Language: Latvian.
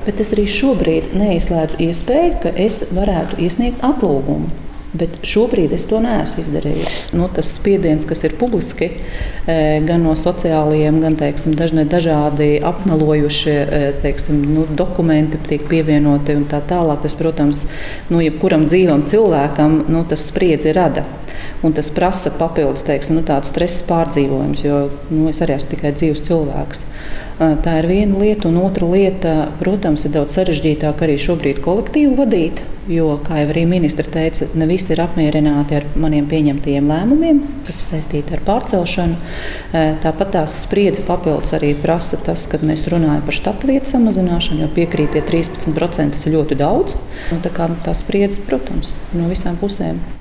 Bet es arī šobrīd neizslēdzu iespēju, ka es varētu iesniegt atlūgumu. Bet šobrīd es to neesmu izdarījis. Tas spiediens, kas ir publiski, gan no sociālajiem, gan dažādi apmelojušie dokumenti tiek pievienoti un tā tālāk, tas, protams, jebkuram dzīvam cilvēkam tas spriedzi rada. Un tas prasa papildus tādu stresa pārdzīvojumus, jo es arī esmu tikai dzīvs cilvēks. Tā ir viena lieta, un otra lieta, protams, ir daudz sarežģītāk arī šobrīd kolektīvu vadīt, jo, kā jau arī ministra teica, ne visi ir apmierināti ar maniem pieņemtajiem lēmumiem, kas ir saistīti ar pārcelšanu. Tāpat tās spriedzi papildus arī prasa tas, kad mēs runājam par štata vietu samazināšanu, jo piekrīt tie 13% tas ir ļoti daudz. Tā spriedzi, protams, no visām pusēm.